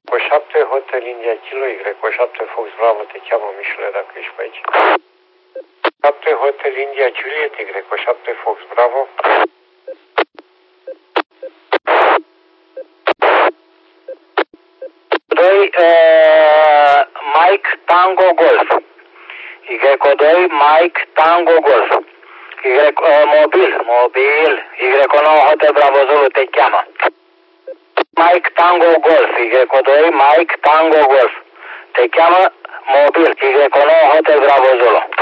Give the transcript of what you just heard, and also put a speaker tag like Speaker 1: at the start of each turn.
Speaker 1: Cu 7 Hotel India Kilo Y, cu 7 Fox Bravo, te cheamă Mișule, dacă ești pe aici. 7 Hotel India Juliet Y, cu 7 Fox Bravo.
Speaker 2: Doi Mike Tango Golf. Y2 Mike Tango Golf. Mobil. Y9 Hotel Bravo Zulu te cheamă. Mike Tango Golf. Y2 Mike Tango Golf. Te cheamă mobil. Y9 Hotel Bravo Zulu.